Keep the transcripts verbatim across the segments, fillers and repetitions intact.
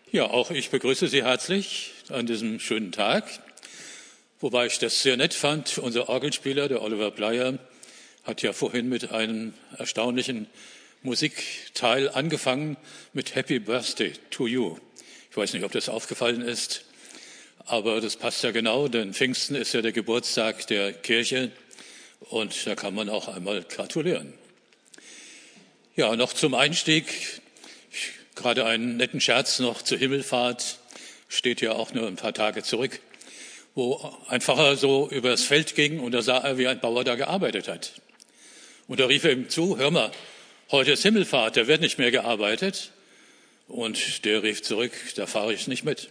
Ja, auch ich begrüße Sie herzlich an diesem schönen Tag, wobei ich das sehr nett fand. Unser Orgelspieler, der Oliver Bleier, hat ja vorhin mit einem erstaunlichen Musikteil angefangen mit Happy Birthday to You. Ich weiß nicht, ob das aufgefallen ist, aber das passt ja genau, denn Pfingsten ist ja der Geburtstag der Kirche und da kann man auch einmal gratulieren. Ja, noch zum Einstieg. Gerade einen netten Scherz noch zur Himmelfahrt, steht ja auch nur ein paar Tage zurück, wo ein Pfarrer so übers Feld ging und da sah er, wie ein Bauer da gearbeitet hat. Und da rief er ihm zu, hör mal, heute ist Himmelfahrt, da wird nicht mehr gearbeitet. Und der rief zurück, da fahre ich nicht mit.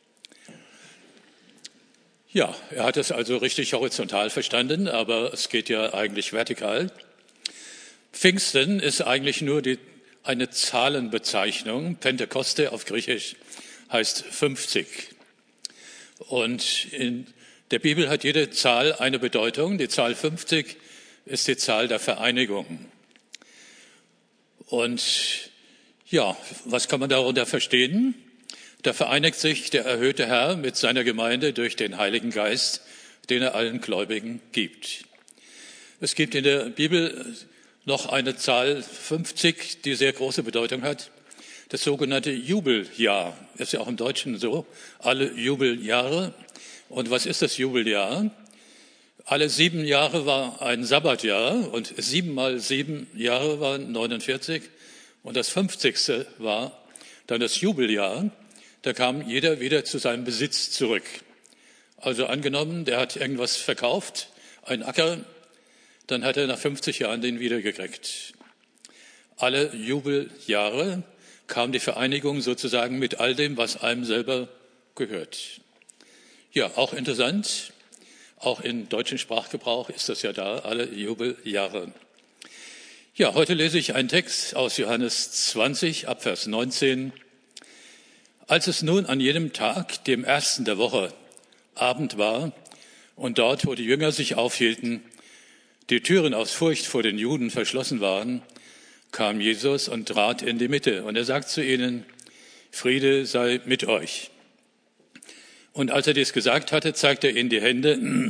Ja, er hat es also richtig horizontal verstanden, aber es geht ja eigentlich vertikal. Pfingsten ist eigentlich nur die eine Zahlenbezeichnung. Pentekoste auf Griechisch heißt fünfzig. Und in der Bibel hat jede Zahl eine Bedeutung. Die Zahl fünfzig ist die Zahl der Vereinigung. Und ja, was kann man darunter verstehen? Da vereinigt sich der erhöhte Herr mit seiner Gemeinde durch den Heiligen Geist, den er allen Gläubigen gibt. Es gibt in der Bibel noch eine Zahl fünfzig, die sehr große Bedeutung hat. Das sogenannte Jubeljahr ist ja auch im Deutschen so. Alle Jubeljahre. Und was ist das Jubeljahr? Alle sieben Jahre war ein Sabbatjahr und sieben mal sieben Jahre waren neunundvierzig. Und das fünfzigste war dann das Jubeljahr. Da kam jeder wieder zu seinem Besitz zurück. Also angenommen, der hat irgendwas verkauft, ein Acker, dann hat er nach fünfzig Jahren den wiedergekriegt. Alle Jubeljahre kam die Vereinigung sozusagen mit all dem, was einem selber gehört. Ja, auch interessant, auch im deutschen Sprachgebrauch ist das ja da, alle Jubeljahre. Ja, heute lese ich einen Text aus Johannes zwanzig, ab Vers neunzehn. Als es nun an jenem Tag, dem ersten der Woche, Abend war und dort, wo die Jünger sich aufhielten, die Türen aus Furcht vor den Juden verschlossen waren, kam Jesus und trat in die Mitte. Und er sagt zu ihnen, Friede sei mit euch. Und als er dies gesagt hatte, zeigte er ihnen die Hände,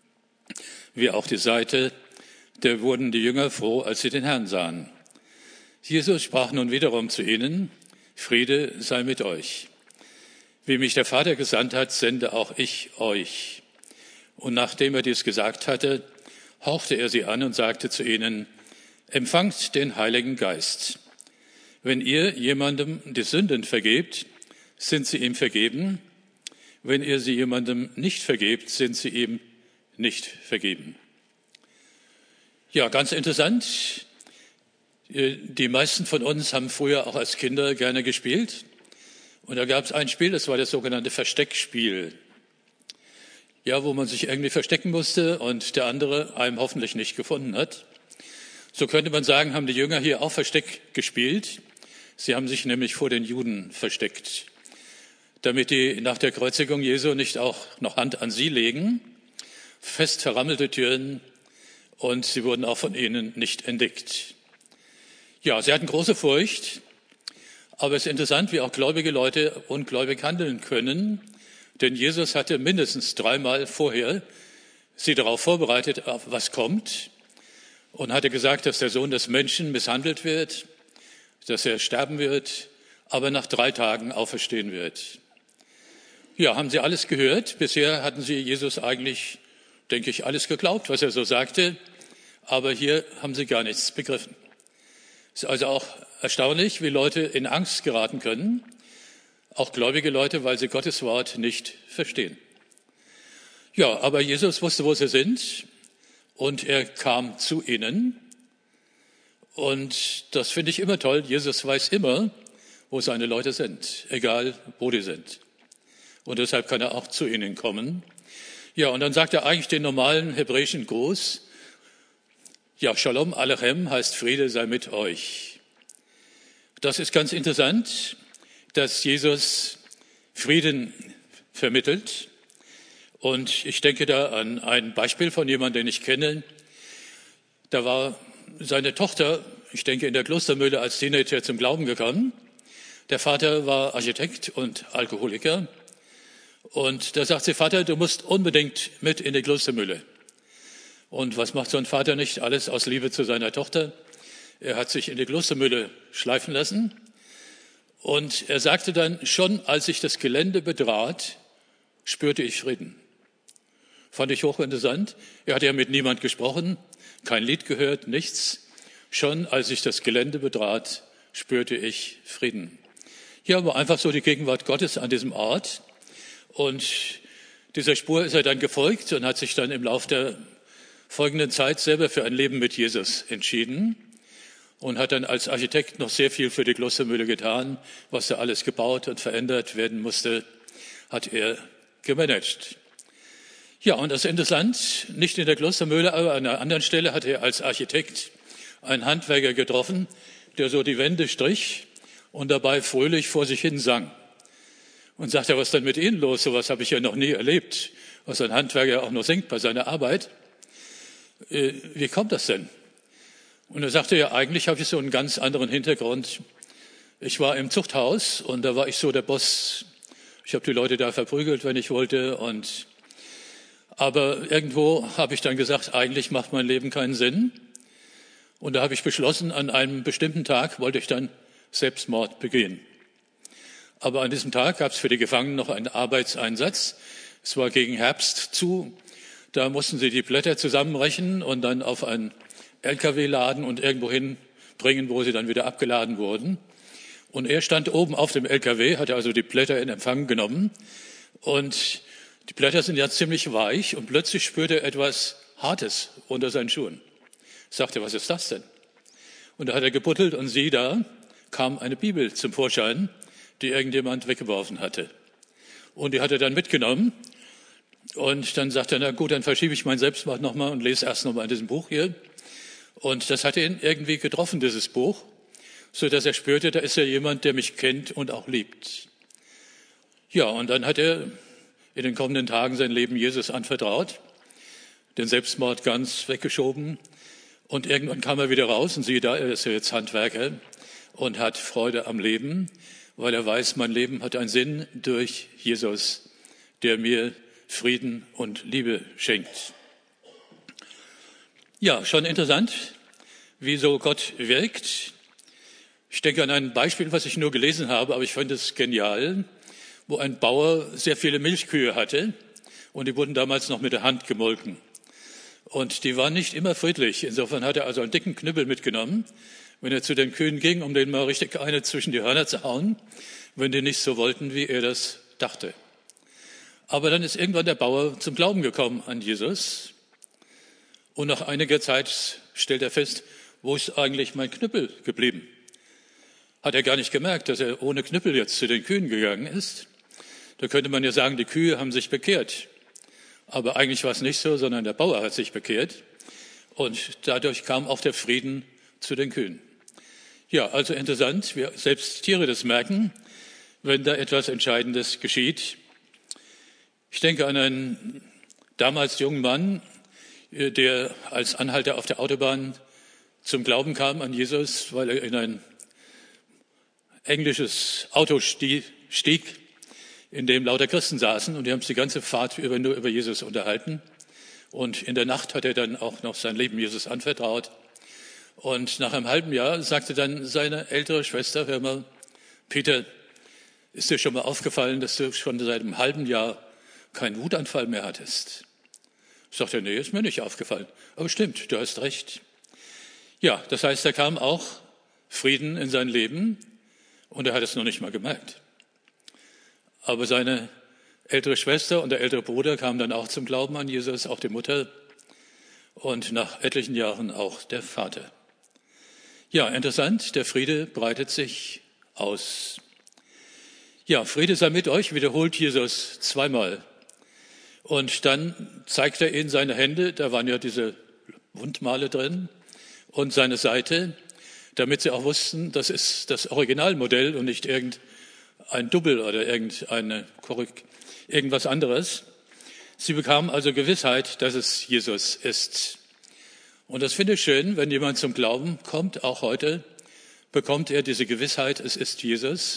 wie auch die Seite. Da wurden die Jünger froh, als sie den Herrn sahen. Jesus sprach nun wiederum zu ihnen, Friede sei mit euch. Wie mich der Vater gesandt hat, sende auch ich euch. Und nachdem er dies gesagt hatte, hauchte er sie an und sagte zu ihnen, empfangt den Heiligen Geist. Wenn ihr jemandem die Sünden vergebt, sind sie ihm vergeben. Wenn ihr sie jemandem nicht vergebt, sind sie ihm nicht vergeben. Ja, ganz interessant. Die meisten von uns haben früher auch als Kinder gerne gespielt. Und da gab es ein Spiel, das war das sogenannte Versteckspiel. Ja, wo man sich irgendwie verstecken musste und der andere einem hoffentlich nicht gefunden hat. So könnte man sagen, haben die Jünger hier auch Versteck gespielt. Sie haben sich nämlich vor den Juden versteckt, damit die nach der Kreuzigung Jesu nicht auch noch Hand an sie legen. Fest verrammelte Türen und sie wurden auch von ihnen nicht entdeckt. Ja, sie hatten große Furcht, aber es ist interessant, wie auch gläubige Leute ungläubig handeln können. Denn Jesus hatte mindestens dreimal vorher sie darauf vorbereitet, auf was kommt. Und hatte gesagt, dass der Sohn des Menschen misshandelt wird, dass er sterben wird, aber nach drei Tagen auferstehen wird. Ja, haben Sie alles gehört? Bisher hatten Sie Jesus eigentlich, denke ich, alles geglaubt, was er so sagte. Aber hier haben Sie gar nichts begriffen. Es ist also auch erstaunlich, wie Leute in Angst geraten können. Auch gläubige Leute, weil sie Gottes Wort nicht verstehen. Ja, aber Jesus wusste, wo sie sind und er kam zu ihnen. Und das finde ich immer toll. Jesus weiß immer, wo seine Leute sind, egal wo die sind. Und deshalb kann er auch zu ihnen kommen. Ja, und dann sagt er eigentlich den normalen hebräischen Gruß. Ja, Shalom Alechem heißt Friede sei mit euch. Das ist ganz interessant, dass Jesus Frieden vermittelt. Und ich denke da an ein Beispiel von jemandem, den ich kenne. Da war seine Tochter, ich denke in der Klostermühle als Teenager zum Glauben gekommen. Der Vater war Architekt und Alkoholiker. Und da sagt sie, Vater, du musst unbedingt mit in die Klostermühle. Und was macht so ein Vater nicht? Alles aus Liebe zu seiner Tochter. Er hat sich in die Klostermühle schleifen lassen. Und er sagte dann, schon als ich das Gelände betrat, spürte ich Frieden. Fand ich hochinteressant. Er hatte ja mit niemand gesprochen, kein Lied gehört, nichts. Schon als ich das Gelände betrat, spürte ich Frieden. Hier war einfach so die Gegenwart Gottes an diesem Ort. Und dieser Spur ist er dann gefolgt und hat sich dann im Laufe der folgenden Zeit selber für ein Leben mit Jesus entschieden und hat dann als Architekt noch sehr viel für die Klostermühle getan. Was da alles gebaut und verändert werden musste, hat er gemanagt. Ja, und das ist interessant, nicht in der Klostermühle, aber an einer anderen Stelle hat er als Architekt einen Handwerker getroffen, der so die Wände strich und dabei fröhlich vor sich hin sang. Und sagte, was ist denn mit Ihnen los? So was habe ich ja noch nie erlebt, was ein Handwerker auch noch singt bei seiner Arbeit. Äh, wie kommt das denn? Und er sagte, ja, eigentlich habe ich so einen ganz anderen Hintergrund. Ich war im Zuchthaus und da war ich so der Boss. Ich habe die Leute da verprügelt, wenn ich wollte. Und aber irgendwo habe ich dann gesagt, eigentlich macht mein Leben keinen Sinn. Und da habe ich beschlossen, an einem bestimmten Tag wollte ich dann Selbstmord begehen. Aber an diesem Tag gab es für die Gefangenen noch einen Arbeitseinsatz. Es war gegen Herbst zu. Da mussten sie die Blätter zusammenrechnen und dann auf einen L K W laden und irgendwo hinbringen, wo sie dann wieder abgeladen wurden. Und er stand oben auf dem L K W, hatte also die Blätter in Empfang genommen. Und die Blätter sind ja ziemlich weich und plötzlich spürte er etwas Hartes unter seinen Schuhen. Sagte, was ist das denn? Und da hat er gebuddelt und sieh da, kam eine Bibel zum Vorschein, die irgendjemand weggeworfen hatte. Und die hat er dann mitgenommen. Und dann sagt er, na gut, dann verschiebe ich mein Selbstmord nochmal und lese erst nochmal in diesem Buch hier. Und das hat ihn irgendwie getroffen, dieses Buch, so dass er spürte, da ist ja jemand, der mich kennt und auch liebt. Ja, und dann hat er in den kommenden Tagen sein Leben Jesus anvertraut, den Selbstmord ganz weggeschoben. Und irgendwann kam er wieder raus und siehe da, er ist ja jetzt Handwerker und hat Freude am Leben, weil er weiß, mein Leben hat einen Sinn durch Jesus, der mir Frieden und Liebe schenkt. Ja, schon interessant, wie so Gott wirkt. Ich denke an ein Beispiel, was ich nur gelesen habe, aber ich fand es genial, wo ein Bauer sehr viele Milchkühe hatte und die wurden damals noch mit der Hand gemolken. Und die waren nicht immer friedlich. Insofern hat er also einen dicken Knüppel mitgenommen, wenn er zu den Kühen ging, um denen mal richtig eine zwischen die Hörner zu hauen, wenn die nicht so wollten, wie er das dachte. Aber dann ist irgendwann der Bauer zum Glauben gekommen an Jesus. Und nach einiger Zeit stellt er fest, wo ist eigentlich mein Knüppel geblieben? Hat er gar nicht gemerkt, dass er ohne Knüppel jetzt zu den Kühen gegangen ist. Da könnte man ja sagen, die Kühe haben sich bekehrt. Aber eigentlich war es nicht so, sondern der Bauer hat sich bekehrt. Und dadurch kam auch der Frieden zu den Kühen. Ja, also interessant, wie selbst Tiere das merken, wenn da etwas Entscheidendes geschieht. Ich denke an einen damals jungen Mann, der als Anhalter auf der Autobahn zum Glauben kam an Jesus, weil er in ein englisches Auto stieg, in dem lauter Christen saßen und die haben sich die ganze Fahrt über, nur über Jesus unterhalten. Und in der Nacht hat er dann auch noch sein Leben Jesus anvertraut. Und nach einem halben Jahr sagte dann seine ältere Schwester, hör mal, Peter, ist dir schon mal aufgefallen, dass du schon seit einem halben Jahr keinen Wutanfall mehr hattest? Sagt er, nee, ist mir nicht aufgefallen. Aber stimmt, du hast recht. Ja, das heißt, da kam auch Frieden in sein Leben und er hat es noch nicht mal gemerkt. Aber seine ältere Schwester und der ältere Bruder kamen dann auch zum Glauben an Jesus, auch die Mutter und nach etlichen Jahren auch der Vater. Ja, interessant, der Friede breitet sich aus. Ja, Friede sei mit euch, wiederholt Jesus zweimal. Und dann zeigt er ihnen seine Hände, da waren ja diese Wundmale drin, und seine Seite, damit sie auch wussten, das ist das Originalmodell und nicht irgendein Double oder irgendeine Korrekt, irgendwas anderes. Sie bekamen also Gewissheit, dass es Jesus ist. Und das finde ich schön, wenn jemand zum Glauben kommt, auch heute, bekommt er diese Gewissheit, es ist Jesus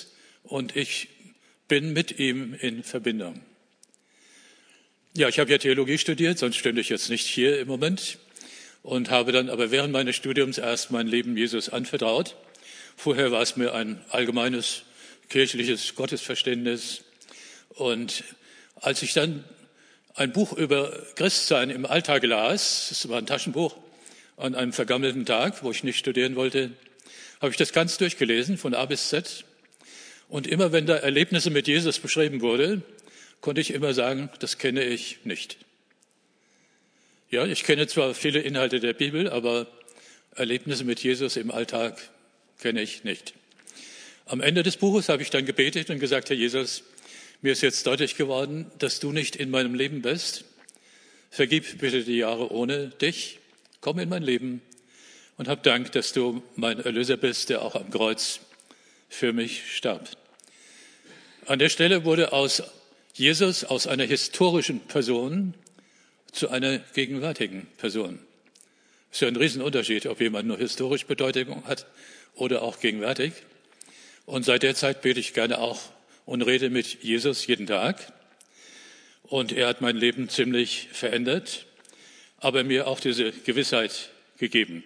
und ich bin mit ihm in Verbindung. Ja, ich habe ja Theologie studiert, sonst stünde ich jetzt nicht hier im Moment und habe dann aber während meines Studiums erst mein Leben Jesus anvertraut. Vorher war es mir ein allgemeines kirchliches Gottesverständnis. Und als ich dann ein Buch über Christsein im Alltag las, das war ein Taschenbuch an einem vergammelten Tag, wo ich nicht studieren wollte, habe ich das ganz durchgelesen, von A bis Z. Und immer wenn da Erlebnisse mit Jesus beschrieben wurde, konnte ich immer sagen, das kenne ich nicht. Ja, ich kenne zwar viele Inhalte der Bibel, aber Erlebnisse mit Jesus im Alltag kenne ich nicht. Am Ende des Buches habe ich dann gebetet und gesagt, Herr Jesus, mir ist jetzt deutlich geworden, dass du nicht in meinem Leben bist. Vergib bitte die Jahre ohne dich. Komm in mein Leben und hab Dank, dass du mein Erlöser bist, der auch am Kreuz für mich starb. An der Stelle wurde aus Jesus, aus einer historischen Person, zu einer gegenwärtigen Person. Das ist ja ein Riesenunterschied, ob jemand nur historisch Bedeutung hat oder auch gegenwärtig. Und seit der Zeit bete ich gerne auch und rede mit Jesus jeden Tag. Und er hat mein Leben ziemlich verändert, aber mir auch diese Gewissheit gegeben.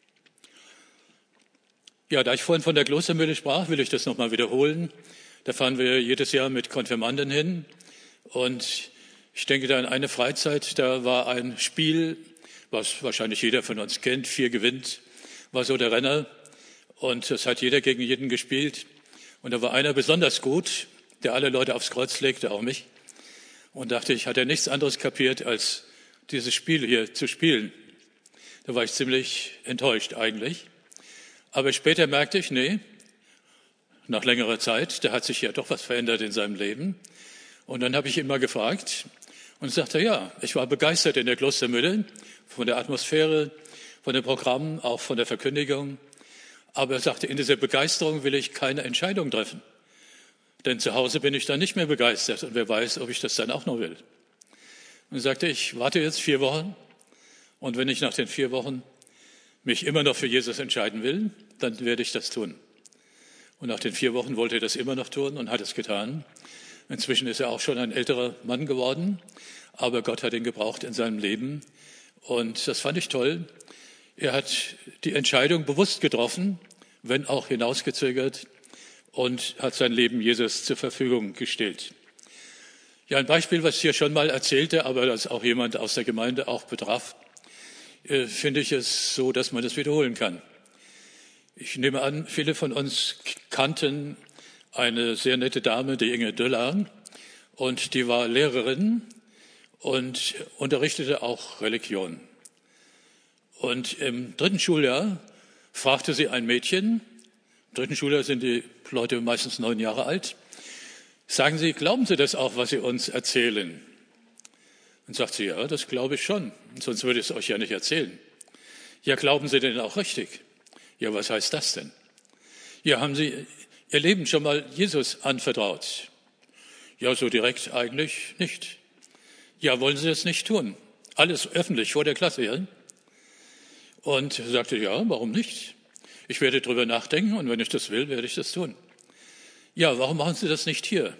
Ja, da ich vorhin von der Klostermühle sprach, will ich das nochmal wiederholen. Da fahren wir jedes Jahr mit Konfirmanden hin. Und ich denke da an eine Freizeit, da war ein Spiel, was wahrscheinlich jeder von uns kennt, vier gewinnt, war so der Renner. Und das hat jeder gegen jeden gespielt. Und da war einer besonders gut, der alle Leute aufs Kreuz legte, auch mich. Und dachte ich, hat er nichts anderes kapiert, als dieses Spiel hier zu spielen. Da war ich ziemlich enttäuscht eigentlich. Aber später merkte ich, nee, nach längerer Zeit, da hat sich ja doch was verändert in seinem Leben. Und dann habe ich ihn mal gefragt und sagte, ja, ich war begeistert in der Klostermühle, von der Atmosphäre, von den Programmen, auch von der Verkündigung. Aber er sagte, in dieser Begeisterung will ich keine Entscheidung treffen. Denn zu Hause bin ich dann nicht mehr begeistert und wer weiß, ob ich das dann auch noch will. Und er sagte, ich warte jetzt vier Wochen und wenn ich nach den vier Wochen mich immer noch für Jesus entscheiden will, dann werde ich das tun. Und nach den vier Wochen wollte er das immer noch tun und hat es getan. Inzwischen ist er auch schon ein älterer Mann geworden, aber Gott hat ihn gebraucht in seinem Leben. Und das fand ich toll. Er hat die Entscheidung bewusst getroffen, wenn auch hinausgezögert, und hat sein Leben Jesus zur Verfügung gestellt. Ja, ein Beispiel, was ich hier schon mal erzählte, aber das auch jemand aus der Gemeinde auch betraf, äh, finde ich es so, dass man das wiederholen kann. Ich nehme an, viele von uns kannten eine sehr nette Dame, die Inge Döller, und die war Lehrerin und unterrichtete auch Religion. Und im dritten Schuljahr fragte sie ein Mädchen, im dritten Schuljahr sind die Leute meistens neun Jahre alt, sagen Sie, glauben Sie das auch, was Sie uns erzählen? Und sagt sie, ja, das glaube ich schon, sonst würde ich es euch ja nicht erzählen. Ja, glauben Sie denn auch richtig? Ja, was heißt das denn? Ja, haben Sie Ihr Leben schon mal Jesus anvertraut? Ja, so direkt eigentlich nicht. Ja, wollen Sie das nicht tun? Alles öffentlich vor der Klasse, ja? Und er sagte, ja, warum nicht? Ich werde drüber nachdenken und wenn ich das will, werde ich das tun. Ja, warum machen Sie das nicht hier?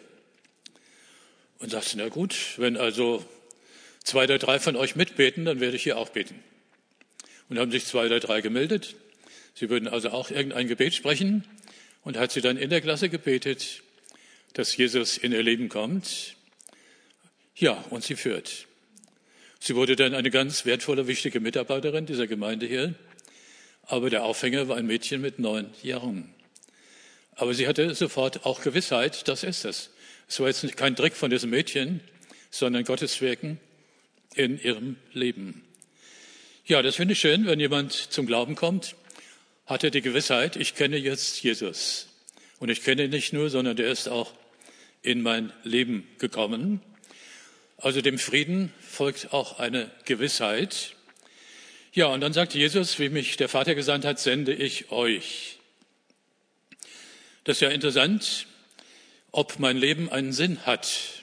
Und sagte, na gut, wenn also zwei oder drei von euch mitbeten, dann werde ich hier auch beten. Und haben sich zwei oder drei gemeldet. Sie würden also auch irgendein Gebet sprechen und hat sie dann in der Klasse gebetet, dass Jesus in ihr Leben kommt. Ja, und sie führt. Sie wurde dann eine ganz wertvolle, wichtige Mitarbeiterin dieser Gemeinde hier. Aber der Aufhänger war ein Mädchen mit neun Jahren. Aber sie hatte sofort auch Gewissheit, das ist es. Es war jetzt kein Trick von diesem Mädchen, sondern Gottes Wirken in ihrem Leben. Ja, das finde ich schön, wenn jemand zum Glauben kommt, hat er die Gewissheit, ich kenne jetzt Jesus. Und ich kenne ihn nicht nur, sondern der ist auch in mein Leben gekommen. Also dem Frieden folgt auch eine Gewissheit. Ja, und dann sagt Jesus, wie mich der Vater gesandt hat, sende ich euch. Das ist ja interessant, ob mein Leben einen Sinn hat.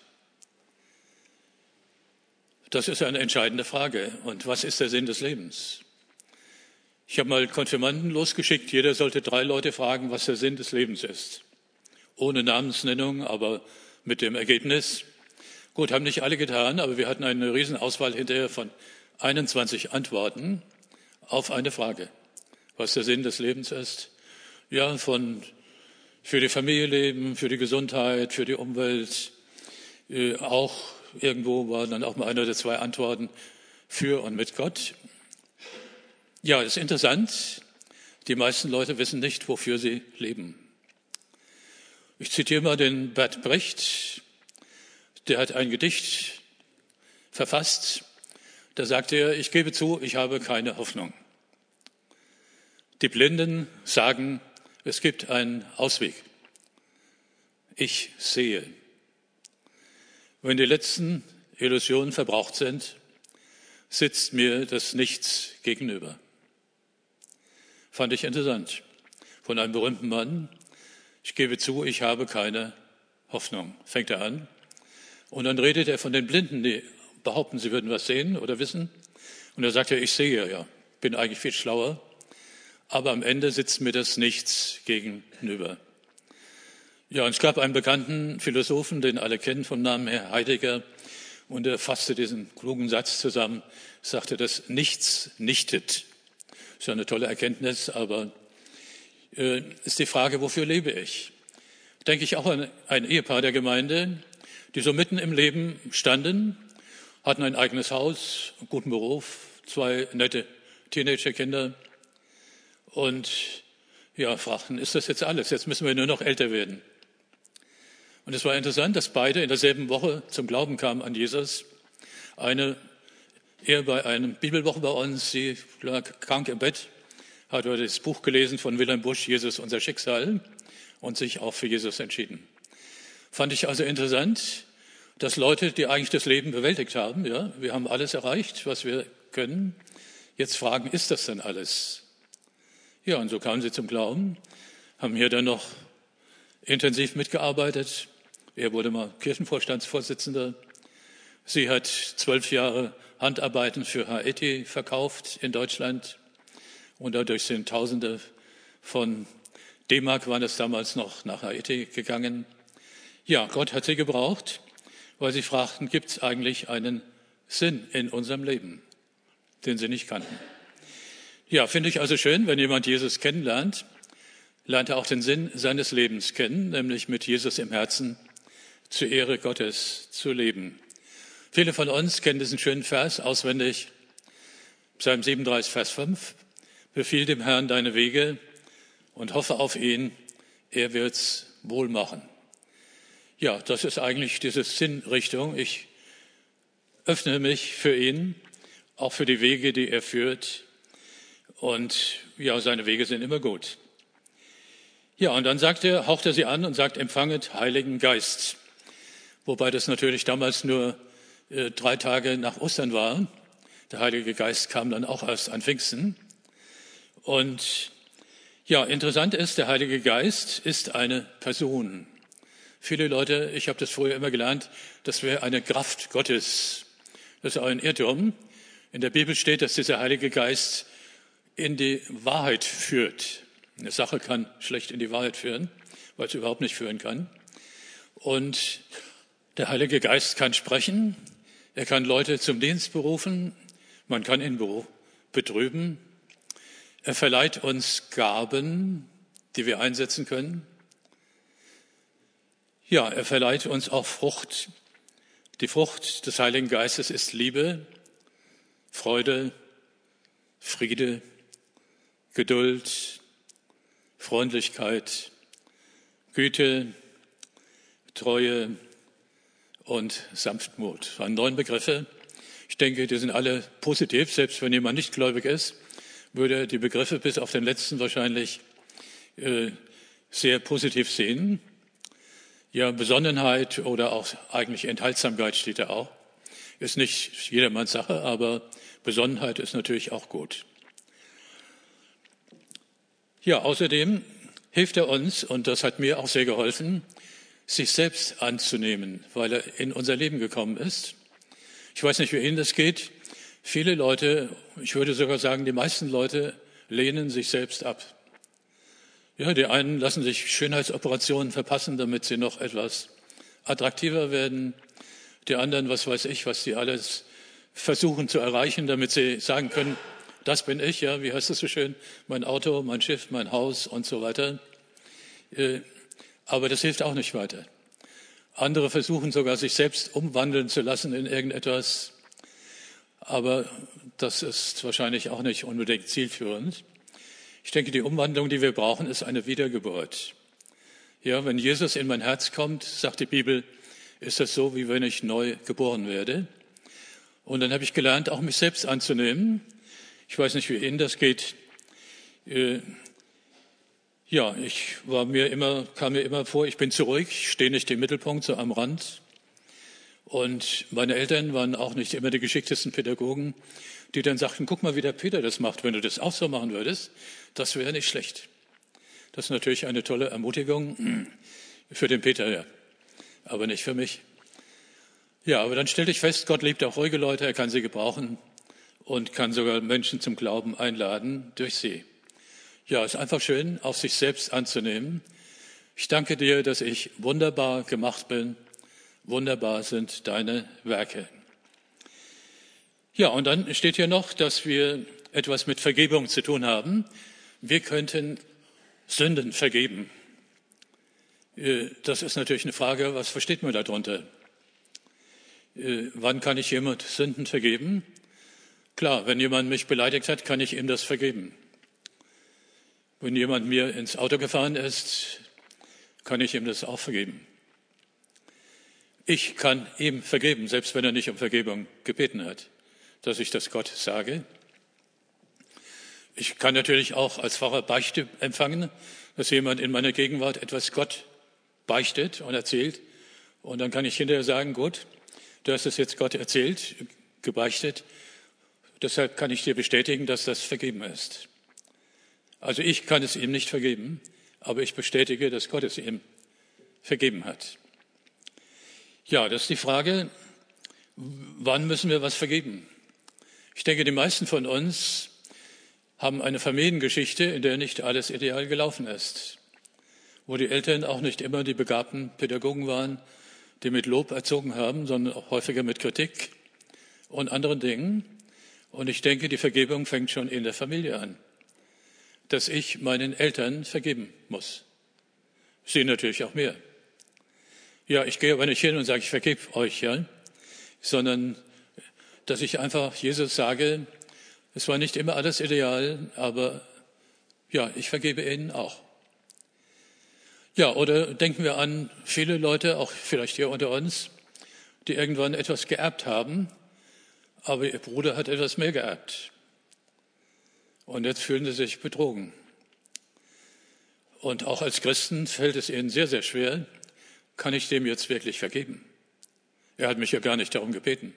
Das ist eine entscheidende Frage. Und was ist der Sinn des Lebens? Ich habe mal Konfirmanden losgeschickt. Jeder sollte drei Leute fragen, was der Sinn des Lebens ist. ohne Namensnennung, aber mit dem Ergebnis. Gut, haben nicht alle getan, aber wir hatten eine Riesenauswahl hinterher von einundzwanzig Antworten auf eine Frage, was der Sinn des Lebens ist. Ja, von für die Familie leben, für die Gesundheit, für die Umwelt. Äh, auch irgendwo war dann auch mal eine oder zwei Antworten für und mit Gott. Ja, das ist interessant. Die meisten Leute wissen nicht, wofür sie leben. Ich zitiere mal den Bert Brecht. Der hat ein Gedicht verfasst. Da sagt er, ich gebe zu, ich habe keine Hoffnung. Die Blinden sagen, es gibt einen Ausweg. Ich sehe. Wenn die letzten Illusionen verbraucht sind, sitzt mir das Nichts gegenüber. Fand ich interessant. Von einem berühmten Mann. Ich gebe zu, ich habe keine Hoffnung. Fängt er an. Und dann redet er von den Blinden, die behaupten, sie würden was sehen oder wissen. Und er sagt er, ich sehe ja, bin eigentlich viel schlauer. Aber am Ende sitzt mir das Nichts gegenüber. Ja, und es gab einen bekannten Philosophen, den alle kennen vom Namen her, Heidegger. Und er fasste diesen klugen Satz zusammen, sagte, das Nichts nichtet. Ist ja eine tolle Erkenntnis, aber äh, ist die Frage, wofür lebe ich? Denke ich auch an ein Ehepaar der Gemeinde, die so mitten im Leben standen, hatten ein eigenes Haus, einen guten Beruf, zwei nette Teenagerkinder und ja, fragten, ist das jetzt alles? Jetzt müssen wir nur noch älter werden. Und es war interessant, dass beide in derselben Woche zum Glauben kamen an Jesus. Eine, er bei einem Bibelwoche bei uns, sie lag krank im Bett, hat heute das Buch gelesen von Wilhelm Busch, Jesus, unser Schicksal, und sich auch für Jesus entschieden. Fand ich also interessant, dass Leute, die eigentlich das Leben bewältigt haben, ja, wir haben alles erreicht, was wir können, jetzt fragen, ist das denn alles? Ja, und so kamen sie zum Glauben, haben hier dann noch intensiv mitgearbeitet. Er wurde mal Kirchenvorstandsvorsitzender. Sie hat zwölf Jahre Handarbeiten für Haiti verkauft in Deutschland. Und dadurch sind Tausende von D-Mark, waren es damals noch, nach Haiti gegangen. Ja, Gott hat sie gebraucht, weil sie fragten, gibt es eigentlich einen Sinn in unserem Leben, den sie nicht kannten. Ja, finde ich also schön, wenn jemand Jesus kennenlernt, lernt er auch den Sinn seines Lebens kennen, nämlich mit Jesus im Herzen zur Ehre Gottes zu leben. Viele von uns kennen diesen schönen Vers auswendig. Psalm siebenunddreißig, Vers fünf. Befiehl dem Herrn deine Wege und hoffe auf ihn, er wird's wohl machen. Ja, das ist eigentlich diese Sinnrichtung. Ich öffne mich für ihn, auch für die Wege, die er führt. Und ja, seine Wege sind immer gut. Ja, und dann sagt er, haucht er sie an und sagt, empfanget Heiligen Geist. Wobei das natürlich damals nur äh, drei Tage nach Ostern war. Der Heilige Geist kam dann auch erst an Pfingsten. Und ja, interessant ist, der Heilige Geist ist eine Person. Viele Leute, ich habe das früher immer gelernt, das wäre eine Kraft Gottes. Das ist auch ein Irrtum. In der Bibel steht, dass dieser Heilige Geist in die Wahrheit führt. Eine Sache kann schlecht in die Wahrheit führen, weil es überhaupt nicht führen kann. Und der Heilige Geist kann sprechen, er kann Leute zum Dienst berufen, man kann ihn betrüben. Er verleiht uns Gaben, die wir einsetzen können. Ja, er verleiht uns auch Frucht. Die Frucht des Heiligen Geistes ist Liebe, Freude, Friede, Geduld, Freundlichkeit, Güte, Treue und Sanftmut. Das waren neun Begriffe. Ich denke, die sind alle positiv. Selbst wenn jemand nicht gläubig ist, würde die Begriffe bis auf den letzten wahrscheinlich äh, sehr positiv sehen. Ja, Besonnenheit oder auch eigentlich Enthaltsamkeit steht da auch. Ist nicht jedermanns Sache, aber Besonnenheit ist natürlich auch gut. Ja, außerdem hilft er uns, und das hat mir auch sehr geholfen, sich selbst anzunehmen, weil er in unser Leben gekommen ist. Ich weiß nicht, wie Ihnen das geht. Viele Leute, ich würde sogar sagen, die meisten Leute lehnen sich selbst ab. Ja, die einen lassen sich Schönheitsoperationen verpassen, damit sie noch etwas attraktiver werden. Die anderen, was weiß ich, was die alles versuchen zu erreichen, damit sie sagen können, das bin ich, ja, wie heißt das so schön, mein Auto, mein Schiff, mein Haus und so weiter. Aber das hilft auch nicht weiter. Andere versuchen sogar, sich selbst umwandeln zu lassen in irgendetwas. Aber das ist wahrscheinlich auch nicht unbedingt zielführend. Ich denke, die Umwandlung, die wir brauchen, ist eine Wiedergeburt. Ja, wenn Jesus in mein Herz kommt, sagt die Bibel, ist das so, wie wenn ich neu geboren werde. Und dann habe ich gelernt, auch mich selbst anzunehmen. Ich weiß nicht, wie Ihnen das geht. Ja, ich war mir immer, kam mir immer vor, ich bin zu ruhig, ich stehe nicht im Mittelpunkt, so am Rand. Und meine Eltern waren auch nicht immer die geschicktesten Pädagogen, die dann sagten, guck mal, wie der Peter das macht. Wenn du das auch so machen würdest, das wäre nicht schlecht. Das ist natürlich eine tolle Ermutigung für den Peter, ja, aber nicht für mich. Ja, aber dann stellte ich fest, Gott liebt auch ruhige Leute, er kann sie gebrauchen und kann sogar Menschen zum Glauben einladen durch sie. Ja, es ist einfach schön, auf sich selbst anzunehmen. Ich danke dir, dass ich wunderbar gemacht bin. Wunderbar sind deine Werke. Ja, und dann steht hier noch, dass wir etwas mit Vergebung zu tun haben. Wir könnten Sünden vergeben. Das ist natürlich eine Frage, was versteht man darunter? Wann kann ich jemand Sünden vergeben? Klar, wenn jemand mich beleidigt hat, kann ich ihm das vergeben. Wenn jemand mir ins Auto gefahren ist, kann ich ihm das auch vergeben. Ich kann ihm vergeben, selbst wenn er nicht um Vergebung gebeten hat, dass ich das Gott sage. Ich kann natürlich auch als Pfarrer Beichte empfangen, dass jemand in meiner Gegenwart etwas Gott beichtet und erzählt. Und dann kann ich hinterher sagen, gut, du hast es jetzt Gott erzählt, gebeichtet. Deshalb kann ich dir bestätigen, dass das vergeben ist. Also ich kann es ihm nicht vergeben, aber ich bestätige, dass Gott es ihm vergeben hat. Ja, das ist die Frage, wann müssen wir was vergeben? Ich denke, die meisten von uns haben eine Familiengeschichte, in der nicht alles ideal gelaufen ist, wo die Eltern auch nicht immer die begabten Pädagogen waren, die mit Lob erzogen haben, sondern auch häufiger mit Kritik und anderen Dingen. Und ich denke, die Vergebung fängt schon in der Familie an, dass ich meinen Eltern vergeben muss. Sie natürlich auch mir. Ja, ich gehe aber nicht hin und sage, ich vergebe euch, ja, sondern dass ich einfach Jesus sage, es war nicht immer alles ideal, aber ja, ich vergebe ihnen auch. Ja, oder denken wir an viele Leute, auch vielleicht hier unter uns, die irgendwann etwas geerbt haben, aber ihr Bruder hat etwas mehr geerbt. Und jetzt fühlen sie sich betrogen. Und auch als Christen fällt es ihnen sehr, sehr schwer, kann ich dem jetzt wirklich vergeben? Er hat mich ja gar nicht darum gebeten.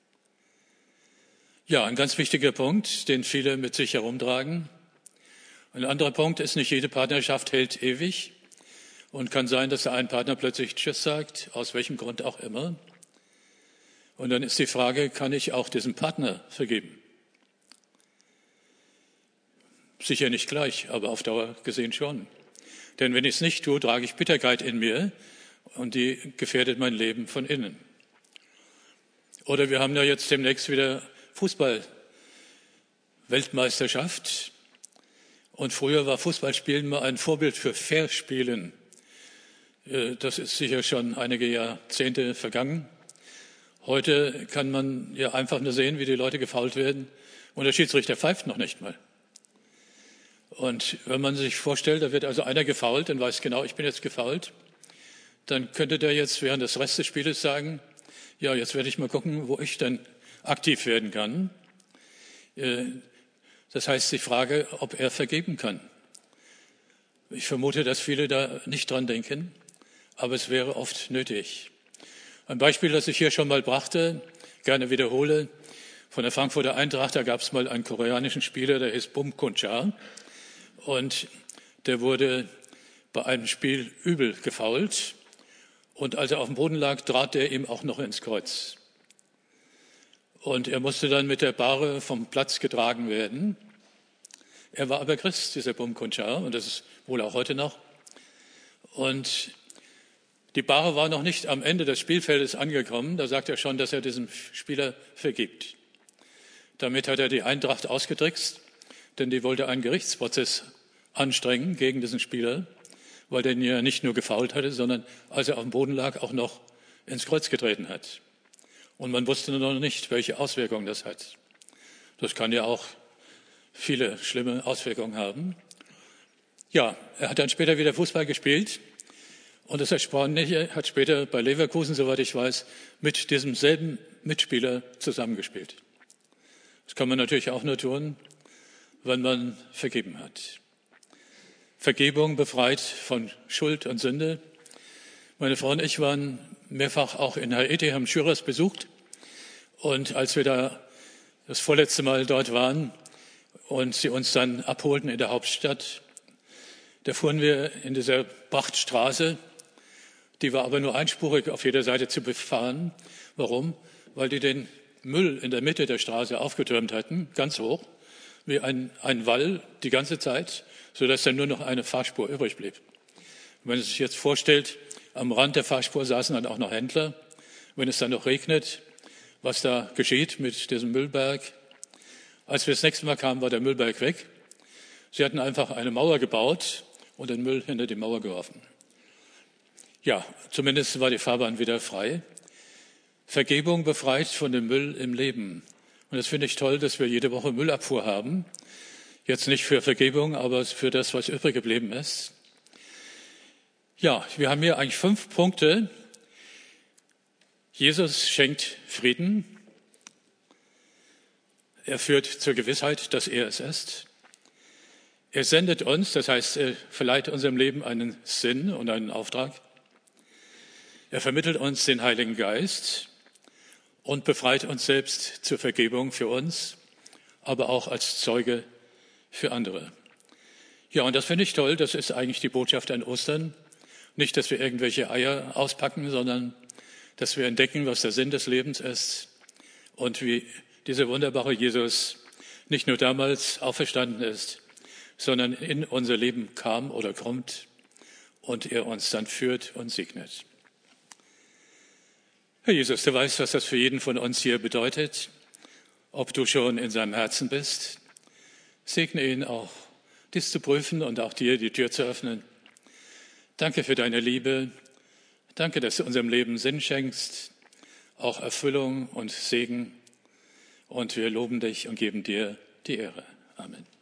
Ja, ein ganz wichtiger Punkt, den viele mit sich herumtragen. Ein anderer Punkt ist, nicht jede Partnerschaft hält ewig und kann sein, dass der ein Partner plötzlich Tschüss sagt, aus welchem Grund auch immer. Und dann ist die Frage, kann ich auch diesem Partner vergeben? Sicher nicht gleich, aber auf Dauer gesehen schon. Denn wenn ich es nicht tue, trage ich Bitterkeit in mir und die gefährdet mein Leben von innen. Oder wir haben ja jetzt demnächst wieder Fußball-Weltmeisterschaft. Und früher war Fußballspielen mal ein Vorbild für Fairspielen. Das ist sicher schon einige Jahrzehnte vergangen. Heute kann man ja einfach nur sehen, wie die Leute gefoult werden. Und der Schiedsrichter pfeift noch nicht mal. Und wenn man sich vorstellt, da wird also einer gefoult und weiß genau, ich bin jetzt gefoult, dann könnte der jetzt während des Rest des Spieles sagen, ja, jetzt werde ich mal gucken, wo ich dann aktiv werden kann. Das heißt, die Frage, ob er vergeben kann. Ich vermute, dass viele da nicht dran denken, aber es wäre oft nötig. Ein Beispiel, das ich hier schon mal brachte, gerne wiederhole, von der Frankfurter Eintracht, da gab es mal einen koreanischen Spieler, der hieß Bum Kun-cha. Und der wurde bei einem Spiel übel gefoult. Und als er auf dem Boden lag, trat er ihm auch noch ins Kreuz. Und er musste dann mit der Bahre vom Platz getragen werden. Er war aber Christ, dieser Bum Kunchar, und das ist wohl auch heute noch. Und die Bahre war noch nicht am Ende des Spielfeldes angekommen. Da sagt er schon, dass er diesem Spieler vergibt. Damit hat er die Eintracht ausgetrickst, denn die wollte einen Gerichtsprozess anstrengen gegen diesen Spieler, weil der ihn ja nicht nur gefoult hatte, sondern als er auf dem Boden lag, auch noch ins Kreuz getreten hat. Und man wusste noch nicht, welche Auswirkungen das hat. Das kann ja auch viele schlimme Auswirkungen haben. Ja, er hat dann später wieder Fußball gespielt. Und das Erstaunliche, hat später bei Leverkusen, soweit ich weiß, mit diesem selben Mitspieler zusammengespielt. Das kann man natürlich auch nur tun, wenn man vergeben hat. Vergebung befreit von Schuld und Sünde. Meine Frau und ich waren mehrfach auch in Haiti, haben Schuras besucht. Und als wir da das vorletzte Mal dort waren und sie uns dann abholten in der Hauptstadt, da fuhren wir in dieser Prachtstraße. Die war aber nur einspurig auf jeder Seite zu befahren. Warum? Weil die den Müll in der Mitte der Straße aufgetürmt hatten, ganz hoch, wie ein, ein Wall die ganze Zeit, sodass dann nur noch eine Fahrspur übrig blieb. Wenn man sich jetzt vorstellt, am Rand der Fahrspur saßen dann auch noch Händler. Wenn es dann noch regnet, was da geschieht mit diesem Müllberg. Als wir das nächste Mal kamen, war der Müllberg weg. Sie hatten einfach eine Mauer gebaut und den Müll hinter die Mauer geworfen. Ja, zumindest war die Fahrbahn wieder frei. Vergebung befreit von dem Müll im Leben. Und das finde ich toll, dass wir jede Woche Müllabfuhr haben. Jetzt nicht für Vergebung, aber für das, was übrig geblieben ist. Ja, wir haben hier eigentlich fünf Punkte. Jesus schenkt Frieden. Er führt zur Gewissheit, dass er es ist. Er sendet uns, das heißt, er verleiht unserem Leben einen Sinn und einen Auftrag. Er vermittelt uns den Heiligen Geist und befreit uns selbst zur Vergebung für uns, aber auch als Zeuge für andere. Ja, und das finde ich toll. Das ist eigentlich die Botschaft an Ostern. Nicht, dass wir irgendwelche Eier auspacken, sondern dass wir entdecken, was der Sinn des Lebens ist und wie dieser wunderbare Jesus nicht nur damals auferstanden ist, sondern in unser Leben kam oder kommt und er uns dann führt und segnet. Herr Jesus, du weißt, was das für jeden von uns hier bedeutet, ob du schon in seinem Herzen bist. Segne ihn auch, dies zu prüfen und auch dir die Tür zu öffnen. Danke für deine Liebe. Danke, dass du unserem Leben Sinn schenkst, auch Erfüllung und Segen. Und wir loben dich und geben dir die Ehre. Amen.